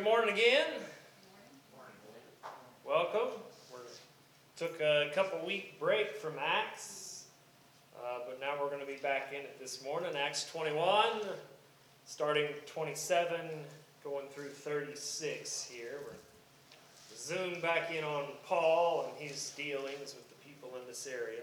morning again. Welcome. We took a couple-week break from Acts, but now we're going to be back in it this morning. Acts 21, starting 27, going through 36 here. We're zoomed back in on Paul and his dealings with the people in this area.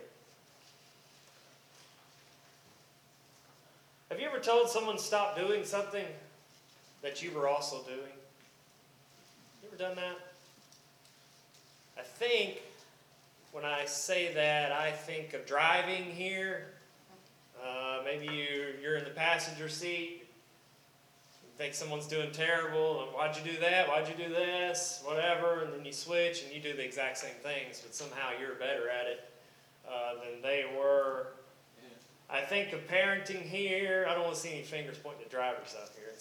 Have you ever told someone stop doing something that you were also doing? You ever done that? I think when I say that, I think of driving here. Maybe you're in the passenger seat. You think someone's doing terrible. Why'd you do that? Why'd you do this? Whatever. And then you switch and you do the exact same things, but somehow you're better at it than they were. I think of parenting here. I don't want to see any fingers pointing at drivers out here.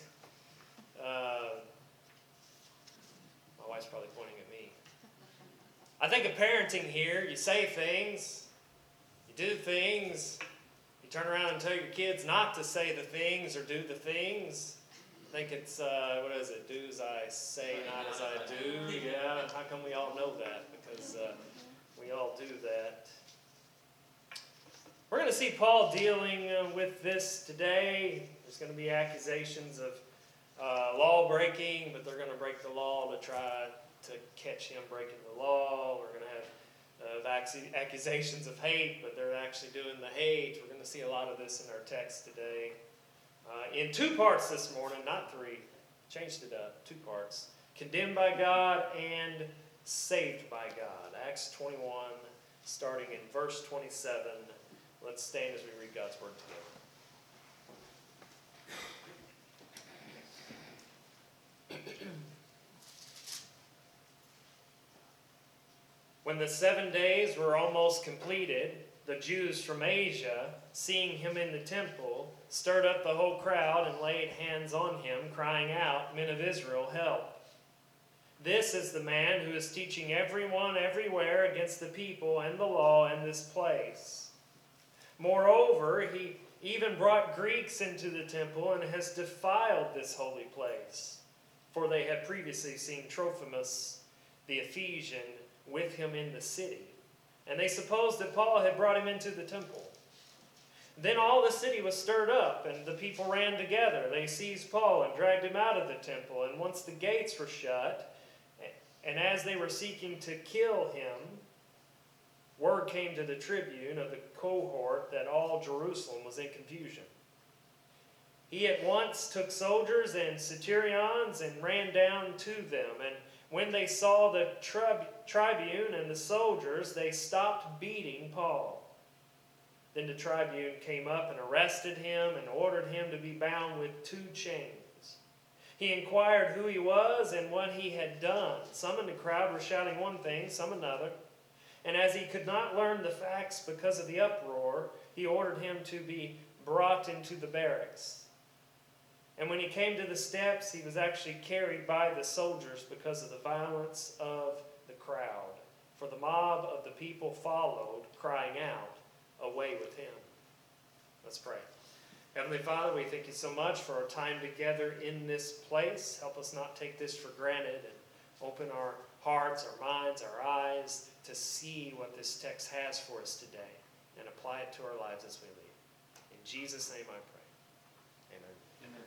My wife's probably pointing at me. I think of parenting here. You say things, you do things, you turn around and tell your kids not to say the things or do the things. I think it's, what is it? Do as I say, not as I do. Yeah, how come we all know that? Because we all do that. We're going to see Paul dealing with this today. There's going to be accusations of law breaking, but they're going to break the law to try to catch him breaking the law. We're going to have accusations of hate, but they're actually doing the hate. We're going to see a lot of this in our text today. In two parts this morning, not three. Changed it up. 2 parts. Condemned by God and saved by God. Acts 21, starting in verse 27. Let's stand as we read God's word together. When the 7 days were almost completed, the Jews from Asia, seeing him in the temple, stirred up the whole crowd and laid hands on him, crying out, "Men of Israel, help! This is the man who is teaching everyone everywhere against the people and the law in this place. Moreover, he even brought Greeks into the temple and has defiled this holy place." For they had previously seen Trophimus the Ephesian with him in the city, and they supposed that Paul had brought him into the temple. Then all the city was stirred up, and the people ran together. They seized Paul and dragged him out of the temple, and once the gates were shut, and as they were seeking to kill him, word came to the tribune of the cohort that all Jerusalem was in confusion. He at once took soldiers and centurions and ran down to them. And when they saw the tribune and the soldiers, they stopped beating Paul. Then the tribune came up and arrested him and ordered him to be bound with 2 chains. He inquired who he was and what he had done. Some in the crowd were shouting one thing, some another. And as he could not learn the facts because of the uproar, he ordered him to be brought into the barracks. And when he came to the steps, he was actually carried by the soldiers because of the violence of the crowd. For the mob of the people followed, crying out, "Away with him." Let's pray. Heavenly Father, we thank you so much for our time together in this place. Help us not take this for granted and open our hearts, our minds, our eyes to see what this text has for us today and apply it to our lives as we leave. In Jesus' name I pray. Amen. Amen.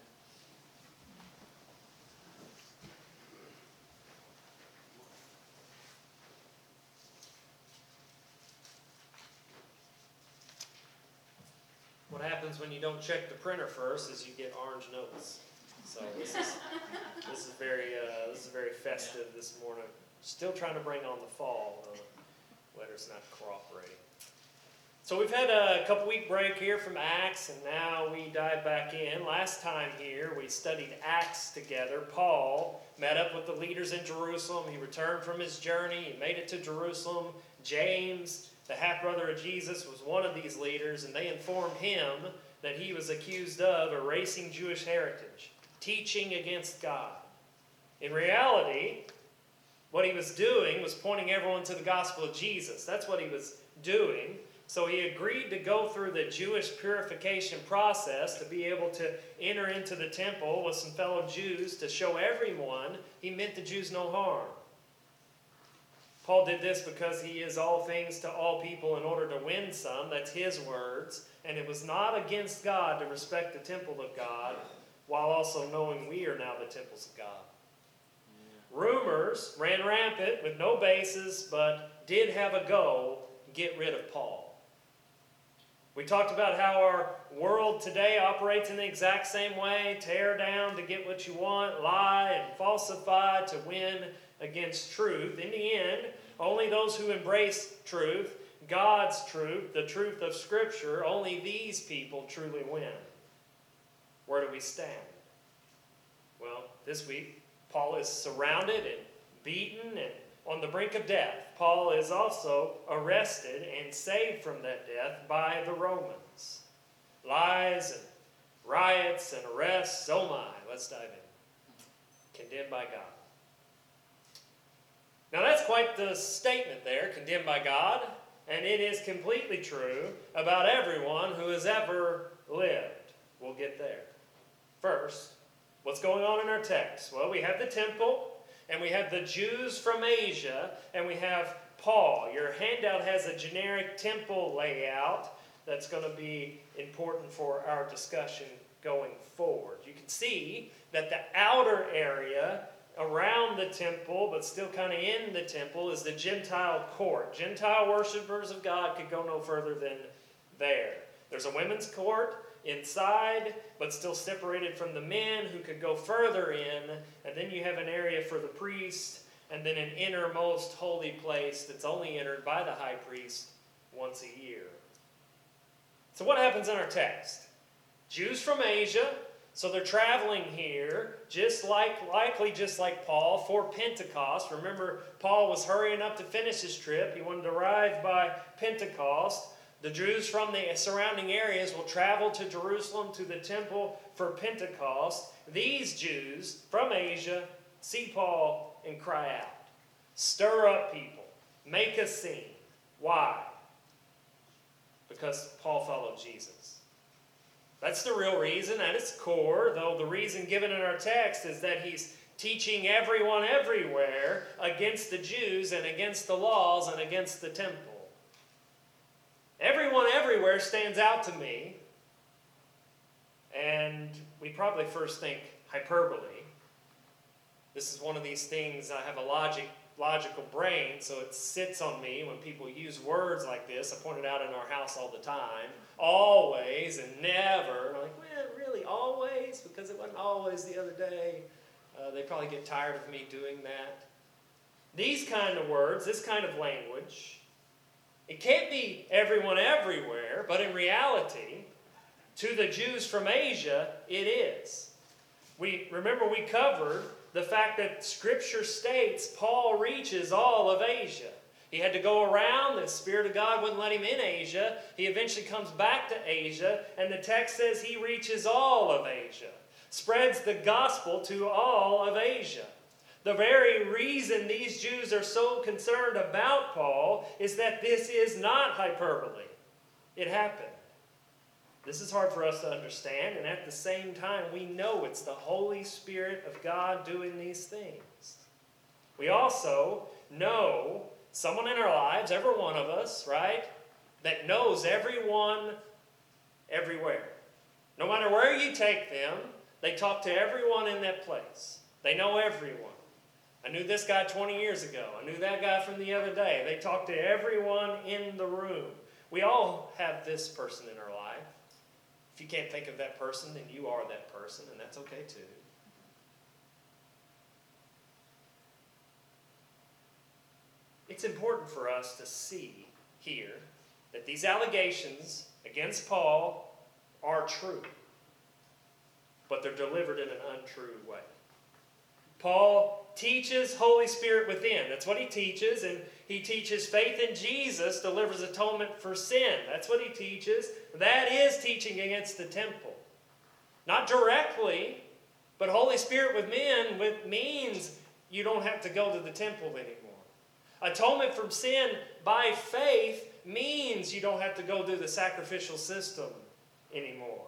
What happens when you don't check the printer first is you get orange notes. So this is very festive this morning. Still trying to bring on the fall. The weather's not cooperating. So we've had a couple-week break here from Acts, and now we dive back in. Last time here, we studied Acts together. Paul met up with the leaders in Jerusalem. He returned from his journey. He made it to Jerusalem. James, the half-brother of Jesus, was one of these leaders, and they informed him that he was accused of erasing Jewish heritage, teaching against God. In reality, what he was doing was pointing everyone to the gospel of Jesus. That's what he was doing. So he agreed to go through the Jewish purification process to be able to enter into the temple with some fellow Jews to show everyone he meant the Jews no harm. Paul did this because he is all things to all people in order to win some. That's his words. And it was not against God to respect the temple of God, while also knowing we are now the temples of God. Rumors ran rampant with no basis, but did have a go get rid of Paul. We talked about how our world today operates in the exact same way. Tear down to get what you want, lie and falsify to win against truth. In the end, only those who embrace truth, God's truth, the truth of Scripture, only these people truly win. Where do we stand? Well, this week, Paul is surrounded and beaten and on the brink of death. Paul is also arrested and saved from that death by the Romans. Lies and riots and arrests, oh my, let's dive in. Condemned by God. Now that's quite the statement there, condemned by God, and it is completely true about everyone who has ever lived. We'll get there. First, what's going on in our text? Well, we have the temple, and we have the Jews from Asia, and we have Paul. Your handout has a generic temple layout that's going to be important for our discussion going forward. You can see that the outer area around the temple, but still kind of in the temple, is the Gentile court. Gentile worshipers of God could go no further than there. There's a women's court inside, but still separated from the men who could go further in. And then you have an area for the priest, and then an innermost holy place that's only entered by the high priest once a year. So what happens in our text? Jews from Asia, so they're traveling here, likely just like Paul, for Pentecost. Remember, Paul was hurrying up to finish his trip. He wanted to arrive by Pentecost. The Jews from the surrounding areas will travel to Jerusalem to the temple for Pentecost. These Jews from Asia see Paul and cry out. Stir up people. Make a scene. Why? Because Paul followed Jesus. That's the real reason at its core, though the reason given in our text is that he's teaching everyone everywhere against the Jews and against the laws and against the temple. Everyone everywhere stands out to me, and we probably first think hyperbole. This is one of these things, I have a logical brain, so it sits on me when people use words like this. I point it out in our house all the time. Always and never. And I'm like, well, really, always? Because it wasn't always the other day. They probably get tired of me doing that. These kind of words, this kind of language, it can't be everyone everywhere, but in reality, to the Jews from Asia, it is. We covered the fact that Scripture states Paul reaches all of Asia. He had to go around. The Spirit of God wouldn't let him in Asia. He eventually comes back to Asia, and the text says he reaches all of Asia, spreads the gospel to all of Asia. The very reason these Jews are so concerned about Paul is that this is not hyperbole. It happened. This is hard for us to understand, and at the same time, we know it's the Holy Spirit of God doing these things. We also know someone in our lives, every one of us, right, that knows everyone everywhere. No matter where you take them, they talk to everyone in that place. They know everyone. I knew this guy 20 years ago. I knew that guy from the other day. They talk to everyone in the room. We all have this person in our life. If you can't think of that person, then you are that person, and that's okay too. It's important for us to see here that these allegations against Paul are true, but they're delivered in an untrue way. Paul teaches Holy Spirit within. That's what he teaches. And he teaches faith in Jesus delivers atonement for sin. That's what he teaches. That is teaching against the temple. Not directly, but Holy Spirit within means you don't have to go to the temple anymore. Atonement from sin by faith means you don't have to go through the sacrificial system anymore.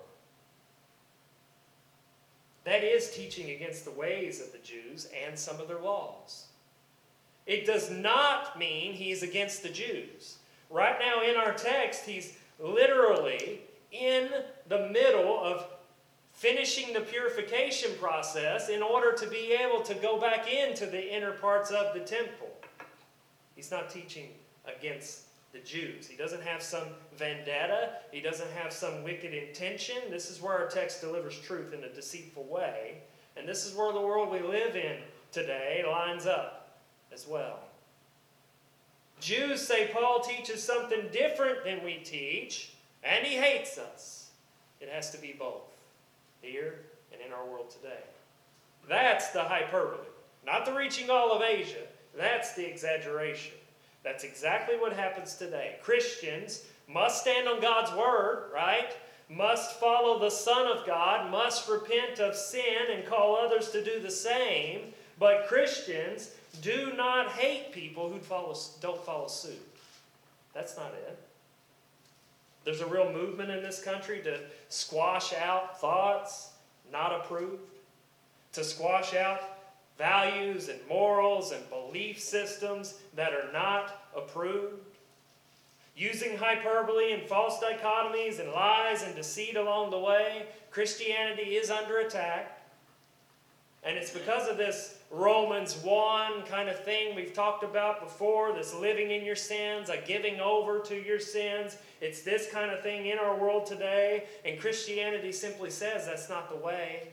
That is teaching against the ways of the Jews and some of their laws. It does not mean he's against the Jews. Right now in our text, he's literally in the middle of finishing the purification process in order to be able to go back into the inner parts of the temple. He's not teaching against the Jews. He doesn't have some vendetta. He doesn't have some wicked intention. This is where our text delivers truth in a deceitful way. And this is where the world we live in today lines up as well. Jews say Paul teaches something different than we teach, and he hates us. It has to be both, here and in our world today. That's the hyperbole. Not the reaching all of Asia. That's the exaggeration. That's exactly what happens today. Christians must stand on God's word, right? Must follow the Son of God, must repent of sin and call others to do the same. But Christians do not hate people who don't follow suit. That's not it. There's a real movement in this country to squash out thoughts not approved, to squash out values and morals and belief systems that are not approved. Using hyperbole and false dichotomies and lies and deceit along the way, Christianity is under attack. And it's because of this Romans 1 kind of thing we've talked about before, this living in your sins, a giving over to your sins. It's this kind of thing in our world today. And Christianity simply says that's not the way.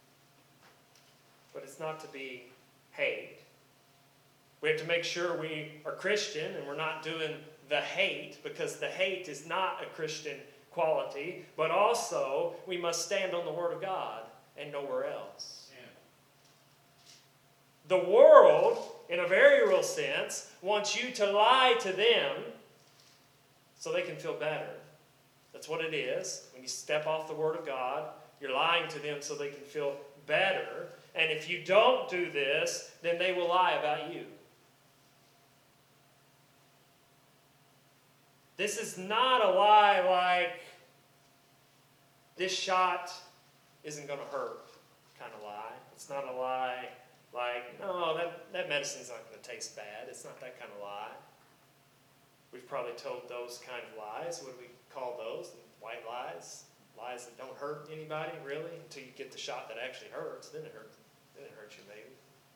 But it's not to be hate. We have to make sure we are Christian and we're not doing the hate, because the hate is not a Christian quality. But also, we must stand on the Word of God and nowhere else. Yeah. The world, in a very real sense, wants you to lie to them so they can feel better. That's what it is. When you step off the Word of God, you're lying to them so they can feel better. And if you don't do this, then they will lie about you. This is not a lie like, this shot isn't going to hurt kind of lie. It's not a lie like, no, that medicine's not going to taste bad. It's not that kind of lie. We've probably told those kind of lies. What do we call those? White lies? Lies that don't hurt anybody, really, until you get the shot that actually hurts. Then it hurts. Then it hurts you, maybe.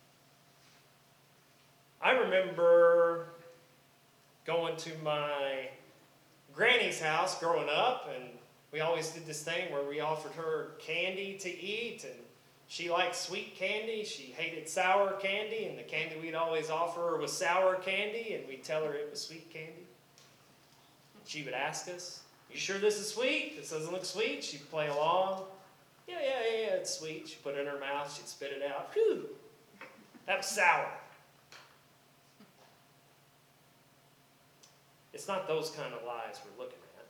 I remember going to my granny's house growing up, and we always did this thing where we offered her candy to eat, and she liked sweet candy. She hated sour candy, and the candy we'd always offer her was sour candy, and we'd tell her it was sweet candy. She would ask us, "You sure this is sweet? This doesn't look sweet." She'd play along. Yeah, it's sweet. She'd put it in her mouth. She'd spit it out. Phew, that was sour. It's not those kind of lies we're looking at.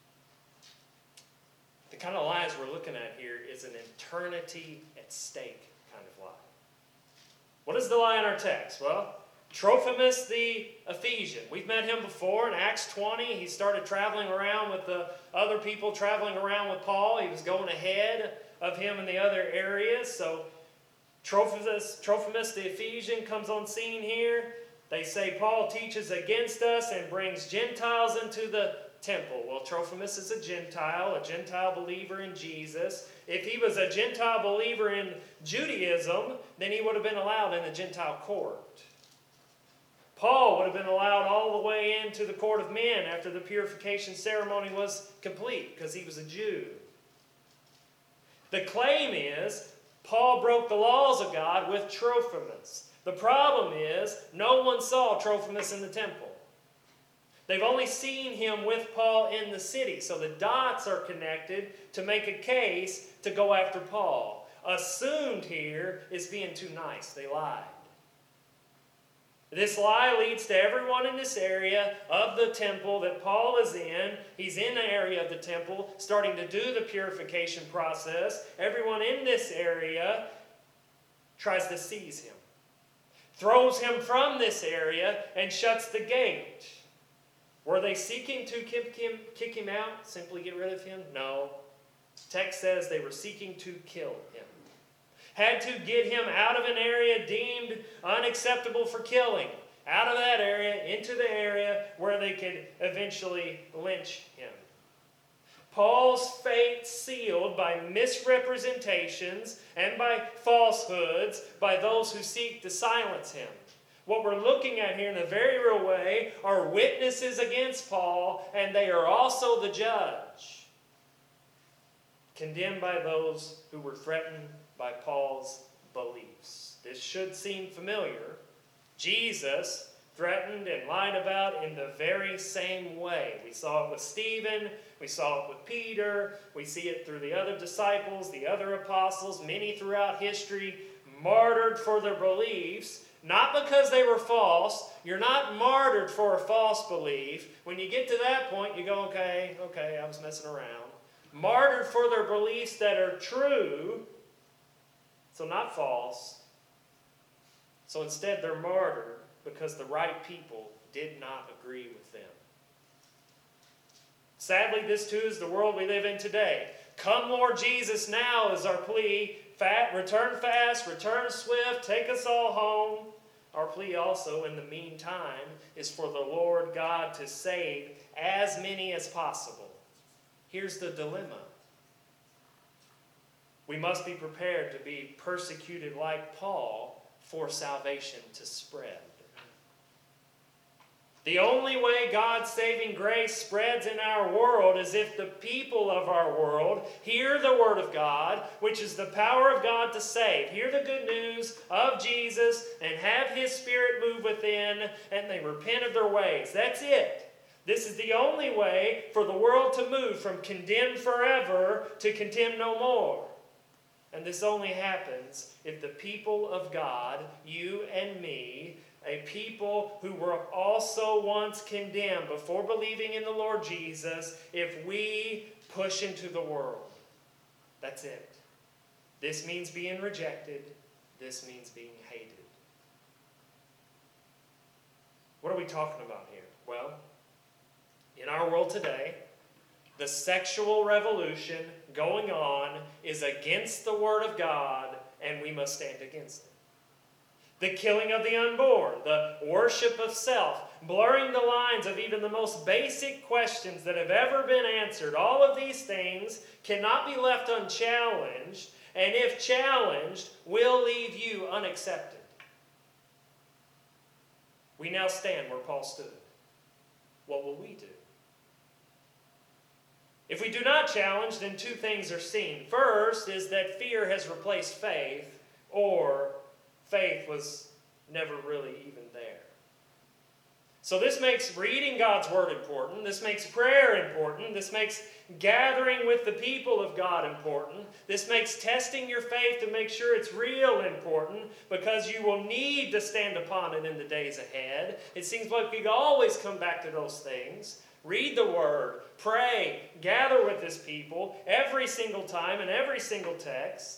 The kind of lies we're looking at here is an eternity at stake kind of lie. What is the lie in our text? Well, Trophimus the Ephesian. We've met him before in Acts 20. He started traveling around with the other people, traveling around with Paul. He was going ahead of him in the other areas. So Trophimus the Ephesian comes on scene here. They say Paul teaches against us and brings Gentiles into the temple. Well, Trophimus is a Gentile believer in Jesus. If he was a Gentile believer in Judaism, then he would have been allowed in the Gentile court. Paul would have been allowed all the way into the court of men after the purification ceremony was complete, because he was a Jew. The claim is Paul broke the laws of God with Trophimus. The problem is, no one saw Trophimus in the temple. They've only seen him with Paul in the city. So the dots are connected to make a case to go after Paul. Assumed here is being too nice. They lied. This lie leads to everyone in this area of the temple that Paul is in. He's in the area of the temple, starting to do the purification process. Everyone in this area tries to seize him, throws him from this area, and shuts the gate. Were they seeking to kick him out, simply get rid of him? No. Text says they were seeking to kill him. Had to get him out of an area deemed unacceptable for killing, out of that area into the area where they could eventually lynch him. Paul's fate sealed by misrepresentations and by falsehoods by those who seek to silence him. What we're looking at here in a very real way are witnesses against Paul, and they are also the judge. Condemned by those who were threatened by Paul's beliefs. This should seem familiar. Jesus threatened and lied about in the very same way. We saw it with Stephen, we saw it with Peter, we see it through the other disciples, the other apostles, many throughout history, martyred for their beliefs, not because they were false. You're not martyred for a false belief. When you get to that point, you go, okay, I was messing around. Martyred for their beliefs that are true, so not false. So instead they're martyred because the right people did not agree with them. Sadly, this too is the world we live in today. Come, Lord Jesus, now is our plea. Return fast, return swift, take us all home. Our plea also, in the meantime, is for the Lord God to save as many as possible. Here's the dilemma. We must be prepared to be persecuted like Paul for salvation to spread. The only way God's saving grace spreads in our world is if the people of our world hear the Word of God, which is the power of God to save. Hear the good news of Jesus and have His Spirit move within, and they repent of their ways. That's it. This is the only way for the world to move from condemned forever to condemned no more. And this only happens if the people of God, you and me, a people who were also once condemned before believing in the Lord Jesus, if we push into the world. That's it. This means being rejected. This means being hated. What are we talking about here? Well, in our world today, the sexual revolution going on is against the Word of God, and we must stand against it. The killing of the unborn, the worship of self, blurring the lines of even the most basic questions that have ever been answered. All of these things cannot be left unchallenged, and if challenged, will leave you unaccepted. We now stand where Paul stood. What will we do? If we do not challenge, then two things are seen. First is that fear has replaced faith, or faith was never really even there. So this makes reading God's Word important. This makes prayer important. This makes gathering with the people of God important. This makes testing your faith to make sure it's real important, because you will need to stand upon it in the days ahead. It seems like we can always come back to those things. Read the Word, pray, gather with His people every single time in every single text.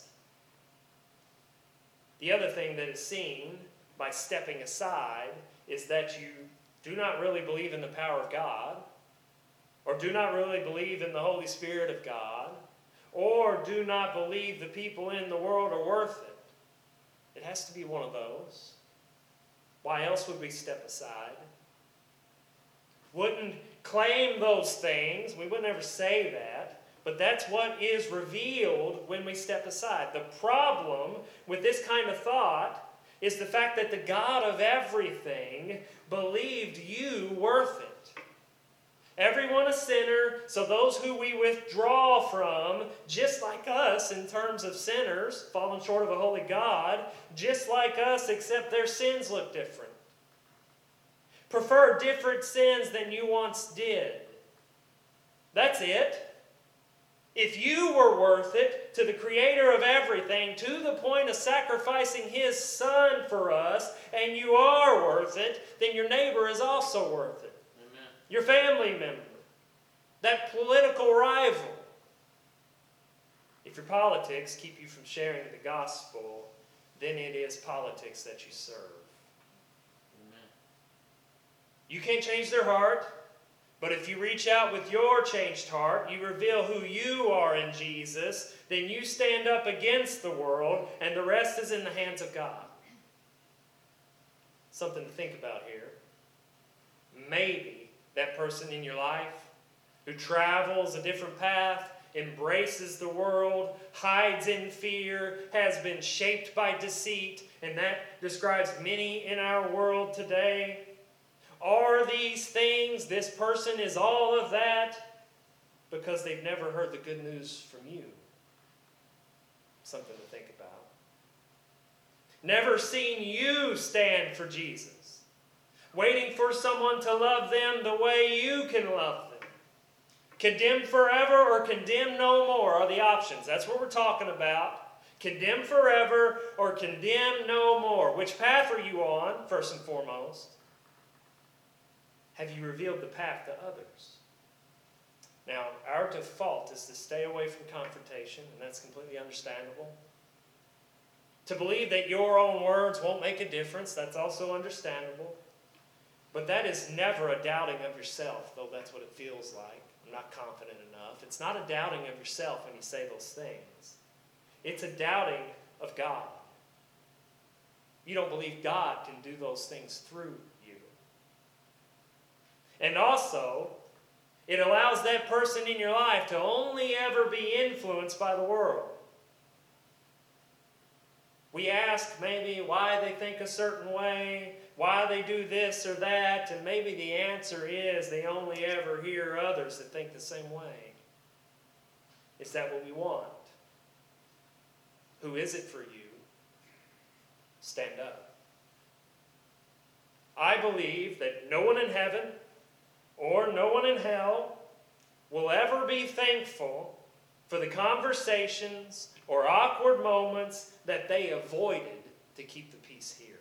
The other thing that is seen by stepping aside is that you do not really believe in the power of God, or do not really believe in the Holy Spirit of God, or do not believe the people in the world are worth it. It has to be one of those. Why else would we step aside? Wouldn't claim those things. We would never say that. But that's what is revealed when we step aside. The problem with this kind of thought is the fact that the God of everything believed you worth it. Everyone a sinner, so those who we withdraw from, just like us in terms of sinners, fallen short of a holy God, just like us, except their sins look different. Prefer different sins than you once did. That's it. If you were worth it to the Creator of everything, to the point of sacrificing His Son for us, and you are worth it, then your neighbor is also worth it. Amen. Your family member, that political rival. If your politics keep you from sharing the gospel, then it is politics that you serve. Amen. You can't change their heart. But if you reach out with your changed heart, you reveal who you are in Jesus, then you stand up against the world, and the rest is in the hands of God. Something to think about here. Maybe that person in your life who travels a different path, embraces the world, hides in fear, has been shaped by deceit, and that describes many in our world today. Are these things, this person is all of that, because they've never heard the good news from you? Something to think about. Never seen you stand for Jesus. Waiting for someone to love them the way you can love them. Condemn forever or condemn no more are the options. That's what we're talking about. Condemn forever or condemn no more. Which path are you on, first and foremost? Have you revealed the path to others? Now, our default is to stay away from confrontation, and that's completely understandable. To believe that your own words won't make a difference, that's also understandable. But that is never a doubting of yourself, though that's what it feels like. I'm not confident enough. It's not a doubting of yourself when you say those things. It's a doubting of God. You don't believe God can do those things through you. And also, it allows that person in your life to only ever be influenced by the world. We ask maybe why they think a certain way, why they do this or that, and maybe the answer is they only ever hear others that think the same way. Is that what we want? Who is it for you? Stand up. I believe that no one in heaven or no one in hell will ever be thankful for the conversations or awkward moments that they avoided to keep the peace here.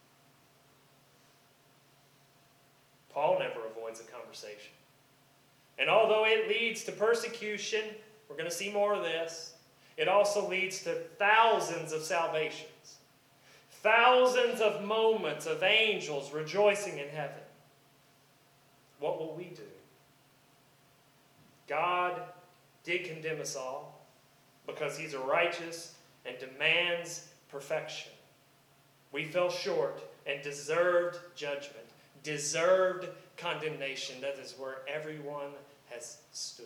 Paul never avoids a conversation. And although it leads to persecution, we're going to see more of this, it also leads to thousands of salvations. Thousands of moments of angels rejoicing in heaven. What will we do? God did condemn us all because He's a righteous and demands perfection. We fell short and deserved judgment, deserved condemnation. That is where everyone has stood.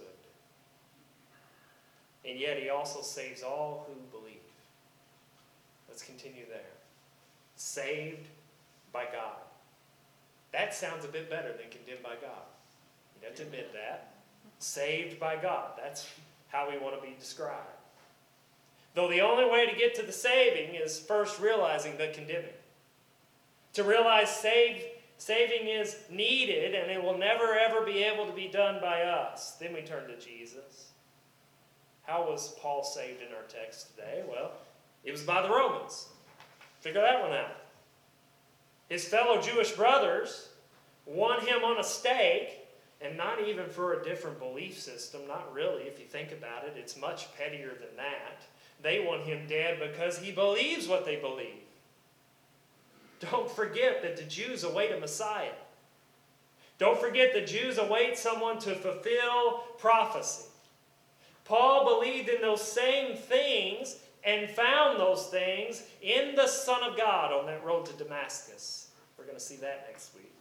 And yet He also saves all who believe. Let's continue there. Saved by God. That sounds a bit better than condemned by God. You have to admit that. Saved by God. That's how we want to be described. Though the only way to get to the saving is first realizing the condemning. To realize saving is needed and it will never ever be able to be done by us. Then we turn to Jesus. How was Paul saved in our text today? Well, it was by the Romans. Figure that one out. His fellow Jewish brothers won him on a stake, and not even for a different belief system. Not really, if you think about it. It's much pettier than that. They want him dead because he believes what they believe. Don't forget that the Jews await a Messiah. Don't forget the Jews await someone to fulfill prophecy. Paul believed in those same things and found those things in the Son of God on that road to Damascus. We're going to see that next week.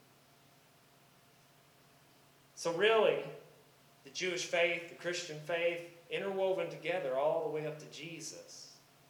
So really, the Jewish faith, the Christian faith, interwoven together all the way up to Jesus.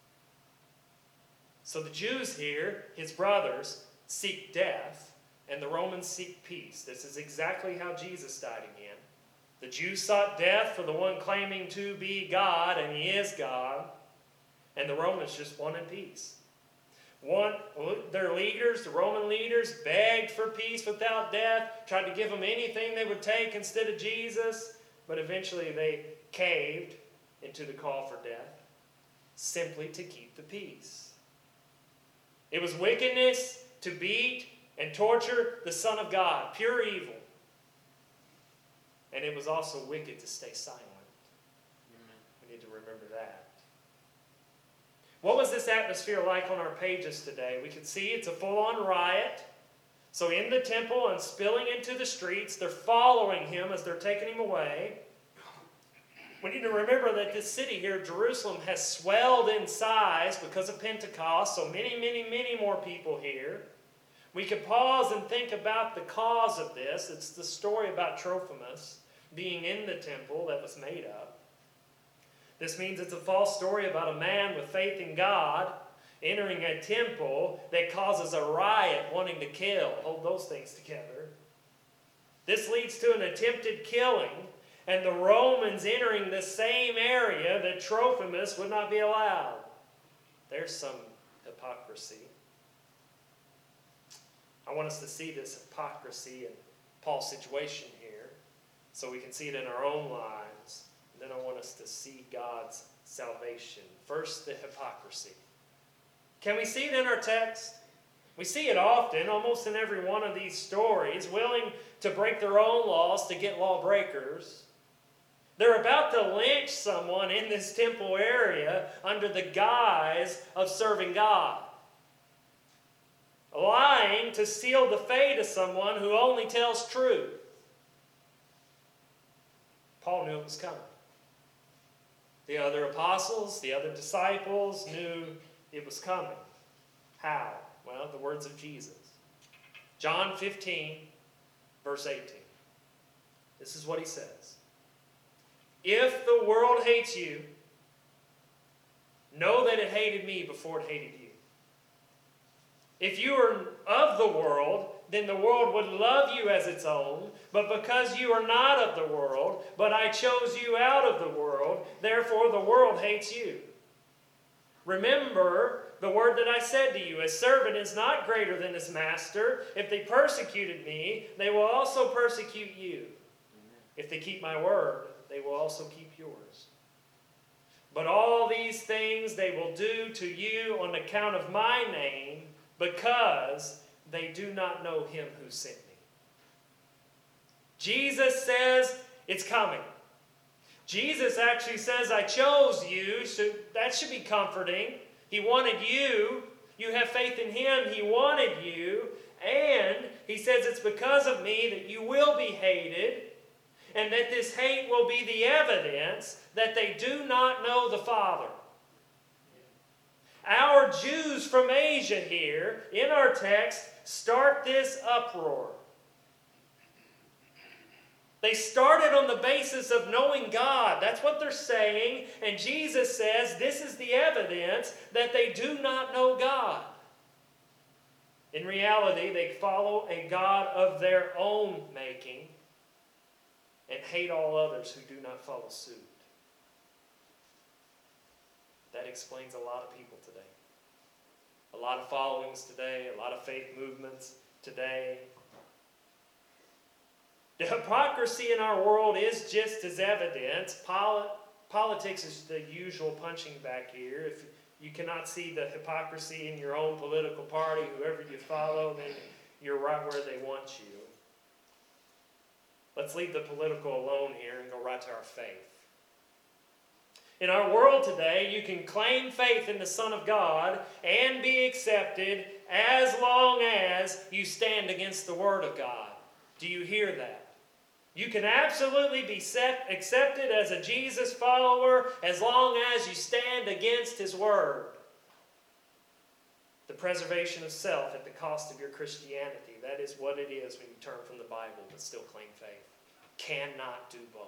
So the Jews here, his brothers, seek death, and the Romans seek peace. This is exactly how Jesus died again. The Jews sought death for the one claiming to be God, and He is God. And the Romans just wanted peace. Their leaders, the Roman leaders, begged for peace without death, tried to give them anything they would take instead of Jesus, but eventually they caved into the call for death, simply to keep the peace. It was wickedness to beat and torture the Son of God, pure evil. And it was also wicked to stay silent. We need to remember that. What was this atmosphere like on our pages today? We could see it's a full-on riot. So in the temple and spilling into the streets, they're following him as they're taking him away. We need to remember that this city here, Jerusalem, has swelled in size because of Pentecost. So many more people here. We could pause and think about the cause of this. It's the story about Trophimus being in the temple that was made up. This means it's a false story about a man with faith in God entering a temple that causes a riot wanting to kill. Hold those things together. This leads to an attempted killing, and the Romans entering the same area that Trophimus would not be allowed. There's some hypocrisy. I want us to see this hypocrisy in Paul's situation here so we can see it in our own lives. And then I want us to see God's salvation. First, the hypocrisy. Can we see it in our text? We see it often, almost in every one of these stories, willing to break their own laws to get lawbreakers. They're about to lynch someone in this temple area under the guise of serving God. Lying to seal the fate of someone who only tells truth. Paul knew it was coming. The other apostles, the other disciples knew it was coming. How? Well, the words of Jesus. John 15, verse 18. This is what he says. If the world hates you, know that it hated me before it hated you. If you are of the world, then the world would love you as its own. But because you are not of the world, but I chose you out of the world, therefore the world hates you. Remember the word that I said to you, a servant is not greater than his master. If they persecuted me, they will also persecute you. If they keep my word, they will also keep yours. But all these things they will do to you on account of my name, because they do not know him who sent me. Jesus says it's coming. Jesus actually says, I chose you, so that should be comforting. He wanted you. You have faith in him. He wanted you. And he says it's because of me that you will be hated, and that this hate will be the evidence that they do not know the Father. Our Jews from Asia here, in our text, start this uproar. They started on the basis of knowing God. That's what they're saying. And Jesus says this is the evidence that they do not know God. In reality, they follow a God of their own making and hate all others who do not follow suit. That explains a lot of people today. A lot of followings today, a lot of faith movements today. The hypocrisy in our world is just as evident. Politics is the usual punching bag here. If you cannot see the hypocrisy in your own political party, whoever you follow, then you're right where they want you. Let's leave the political alone here and go right to our faith. In our world today, you can claim faith in the Son of God and be accepted as long as you stand against the Word of God. Do you hear that? You can absolutely be accepted as a Jesus follower as long as you stand against His Word. The preservation of self at the cost of your Christianity. That is what it is when you turn from the Bible but still claim faith. Cannot do both.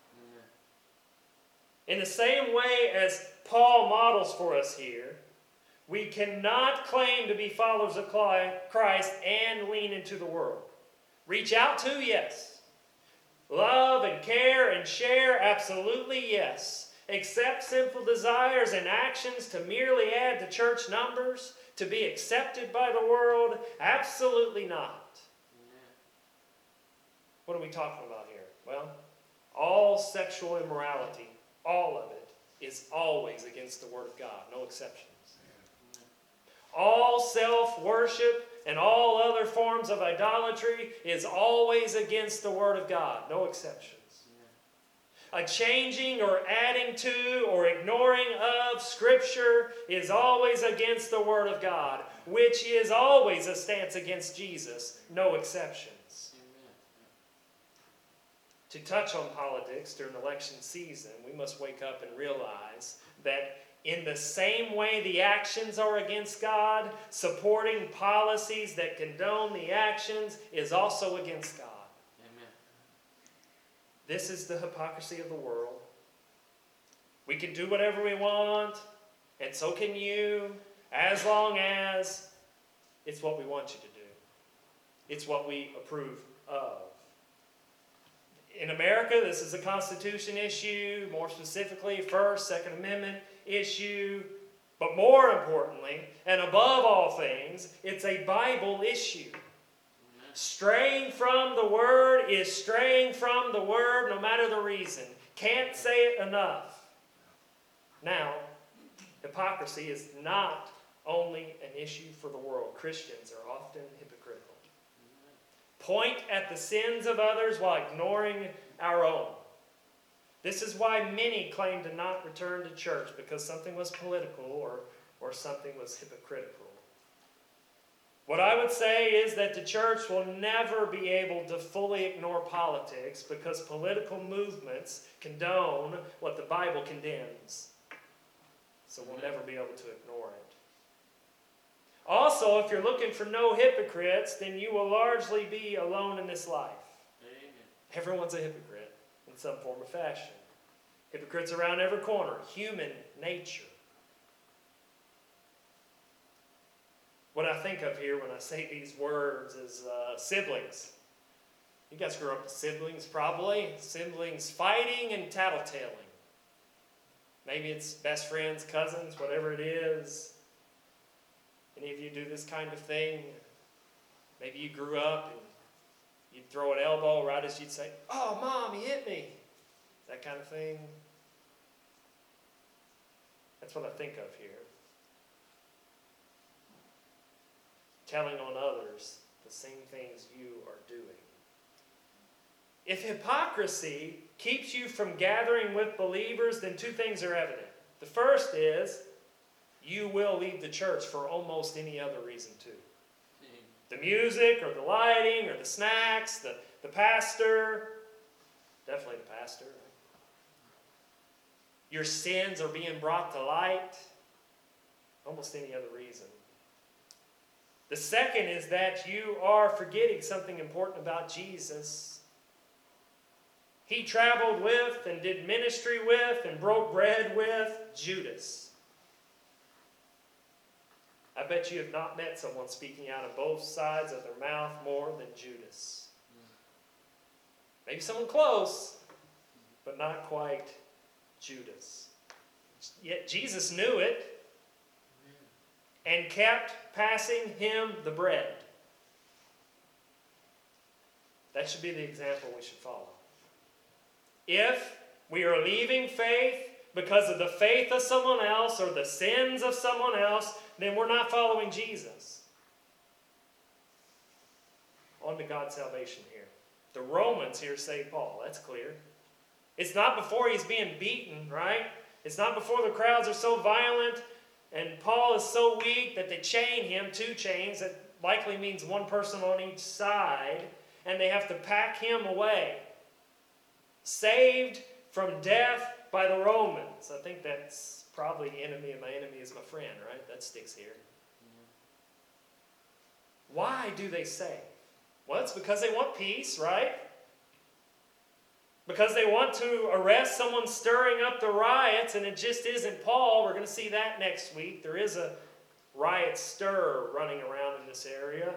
In the same way as Paul models for us here, we cannot claim to be followers of Christ and lean into the world. Reach out to, yes. Love and care and share, absolutely yes. Accept sinful desires and actions to merely add to church numbers, to be accepted by the world, absolutely not. What are we talking about here? Well, all sexual immorality, all of it, is always against the Word of God. No exceptions. All self-worship and all other forms of idolatry is always against the Word of God. No exceptions. A changing or adding to or ignoring of Scripture is always against the Word of God, which is always a stance against Jesus, no exceptions. Amen. To touch on politics during election season, we must wake up and realize that in the same way the actions are against God, supporting policies that condone the actions is also against God. Amen. This is the hypocrisy of the world. We can do whatever we want, and so can you, as long as it's what we want you to do. It's what we approve of. In America, this is a Constitution issue, more specifically, First, Second Amendment issue. But more importantly, and above all things, it's a Bible issue. Straying from the Word is straying from the Word no matter the reason. Can't say it enough. Now, hypocrisy is not only an issue for the world. Christians are often hypocritical. Point at the sins of others while ignoring our own. This is why many claim to not return to church, because something was political or something was hypocritical. What I would say is that the church will never be able to fully ignore politics because political movements condone what the Bible condemns. So we'll never be able to ignore it. Also, if you're looking for no hypocrites, then you will largely be alone in this life. Amen. Everyone's a hypocrite in some form or fashion. Hypocrites around every corner. Human nature. What I think of here when I say these words is siblings. You guys grew up with siblings probably. Siblings fighting and tattletaling. Maybe it's best friends, cousins, whatever it is. Any of you do this kind of thing? Maybe you grew up and you'd throw an elbow right as you'd say, "Oh, Mom, he hit me." That kind of thing. That's what I think of here. Telling on others the same things you are doing. If hypocrisy keeps you from gathering with believers, then two things are evident. The first is you will leave the church for almost any other reason too. The music or the lighting or the snacks, the pastor, definitely the pastor. Your sins are being brought to light, almost any other reason. The second is that you are forgetting something important about Jesus. He traveled with and did ministry with and broke bread with Judas. I bet you have not met someone speaking out of both sides of their mouth more than Judas. Maybe someone close, but not quite Judas. Yet Jesus knew it and kept passing him the bread. That should be the example we should follow. If we are leaving faith because of the faith of someone else or the sins of someone else, then we're not following Jesus. On to God's salvation here. The Romans here say Paul. That's clear. It's not before he's being beaten, right? It's not before the crowds are so violent and Paul is so weak that they chain him, 2 chains, that likely means one person on each side, and they have to pack him away. Saved from death by the Romans. I think that's probably enemy of my enemy is my friend, right? That sticks here. Why do they save? Well, it's because they want peace, right? Because they want to arrest someone stirring up the riots, and it just isn't Paul. We're going to see that next week. There is a riot stir running around in this area.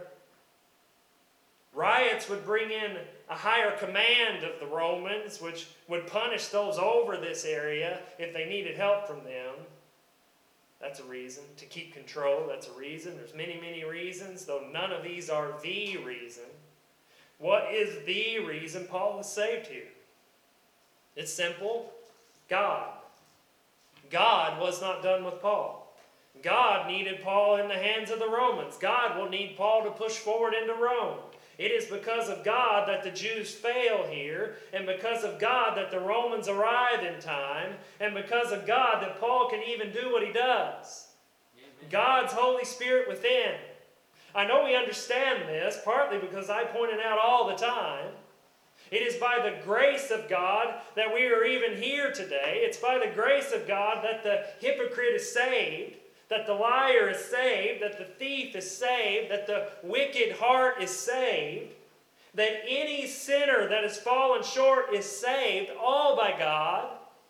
Riots would bring in a higher command of the Romans, which would punish those over this area if they needed help from them. That's a reason. To keep control, that's a reason. There's many, many reasons, though none of these are the reason. What is the reason Paul was saved here? It's simple. God. God was not done with Paul. God needed Paul in the hands of the Romans. God will need Paul to push forward into Rome. It is because of God that the Jews fail here, and because of God that the Romans arrive in time, and because of God that Paul can even do what he does. Amen. God's Holy Spirit within. I know we understand this, partly because I point it out all the time. It is by the grace of God that we are even here today. It's by the grace of God that the hypocrite is saved, that the liar is saved, that the thief is saved, that the wicked heart is saved, that any sinner that has fallen short is saved, all by God.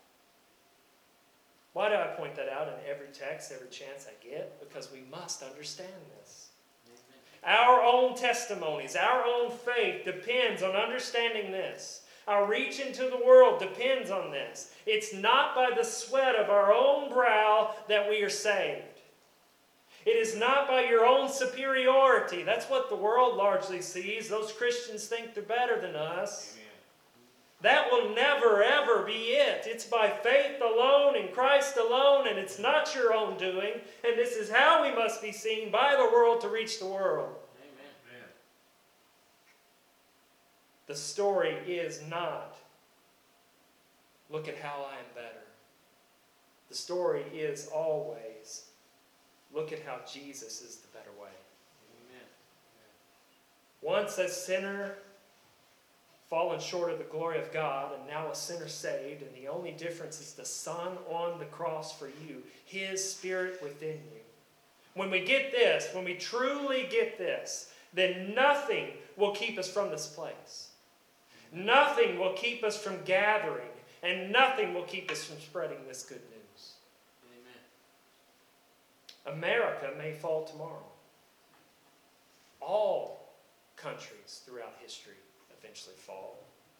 Why do I point that out in every text, every chance I get? Because we must understand this. Our own testimonies, our own faith depends on understanding this. Our reach into the world depends on this. It's not by the sweat of our own brow that we are saved. It is not by your own superiority. That's what the world largely sees. Those Christians think they're better than us. Amen. That will never, ever be it. It's by faith alone in Christ alone, and it's not your own doing. And this is how we must be seen by the world to reach the world. Amen. The story is not, look at how I am better. The story is always, look at how Jesus is the better way. Amen. Once a sinner, fallen short of the glory of God, and now a sinner saved, and the only difference is the Son on the cross for you, His Spirit within you. When we get this, when we truly get this, then nothing will keep us from this place. Nothing will keep us from gathering, and nothing will keep us from spreading this good news. Amen. America may fall tomorrow. All countries throughout history eventually fall.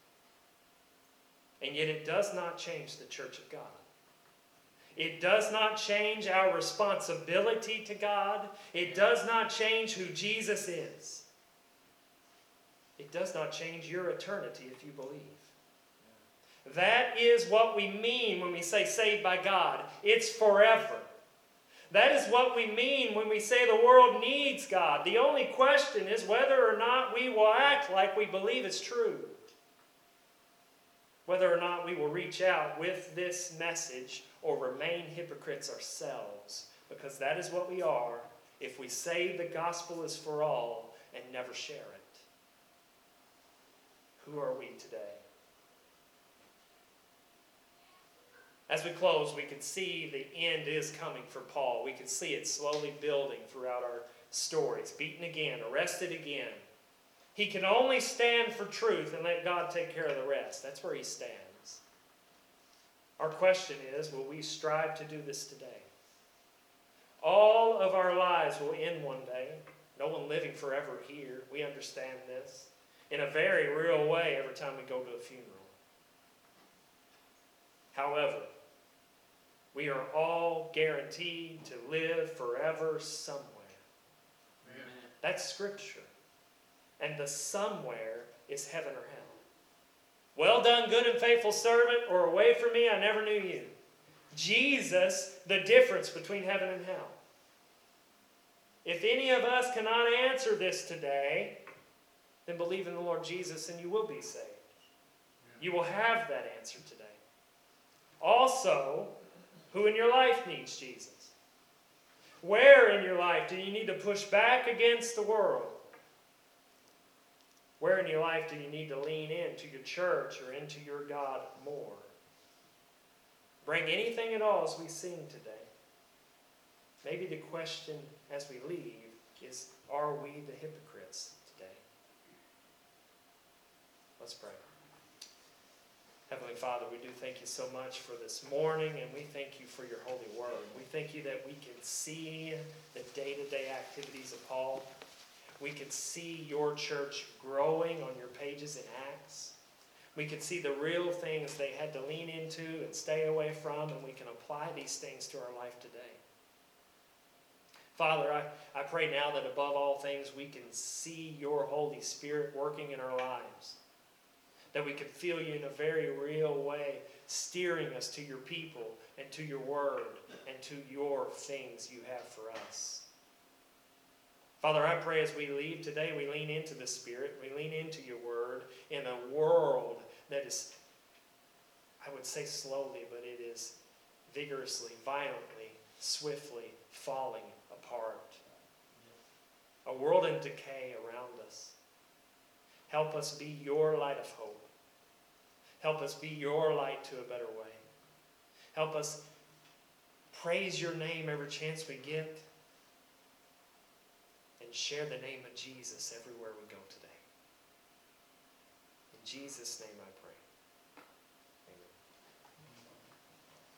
And yet it does not change the Church of God. It does not change our responsibility to God. It does not change who Jesus is. It does not change your eternity if you believe. That is what we mean when we say saved by God. It's forever. That is what we mean when we say the world needs God. The only question is whether or not we will act like we believe it's true. Whether or not we will reach out with this message or remain hypocrites ourselves. Because that is what we are if we say the gospel is for all and never share it. Who are we today? As we close, we can see the end is coming for Paul. We can see it slowly building throughout our stories. Beaten again, arrested again. He can only stand for truth and let God take care of the rest. That's where he stands. Our question is, will we strive to do this today? All of our lives will end one day. No one living forever here. We understand this in a very real way every time we go to a funeral. However, we are all guaranteed to live forever somewhere. Amen. That's Scripture. And the somewhere is heaven or hell. Well done, good and faithful servant, or away from me, I never knew you. Jesus, the difference between heaven and hell. If any of us cannot answer this today, then believe in the Lord Jesus and you will be saved. You will have that answer today. Also, who in your life needs Jesus? Where in your life do you need to push back against the world? Where in your life do you need to lean into your church or into your God more? Bring anything at all as we sing today. Maybe the question as we leave is, are we the hypocrites today? Let's pray. Heavenly Father, we do thank you so much for this morning, and we thank you for your holy word. We thank you that we can see the day-to-day activities of Paul. We can see your church growing on your pages in Acts. We can see the real things they had to lean into and stay away from, and we can apply these things to our life today. Father, I pray now that above all things we can see your Holy Spirit working in our lives. That we can feel you in a very real way, steering us to your people and to your word and to your things you have for us. Father, I pray as we leave today, we lean into the Spirit, we lean into your word in a world that is, I would say slowly, but it is vigorously, violently, swiftly falling apart. A world in decay around us. Help us be your light of hope. Help us be your light to a better way. Help us praise your name every chance we get and share the name of Jesus everywhere we go today. In Jesus' name I pray.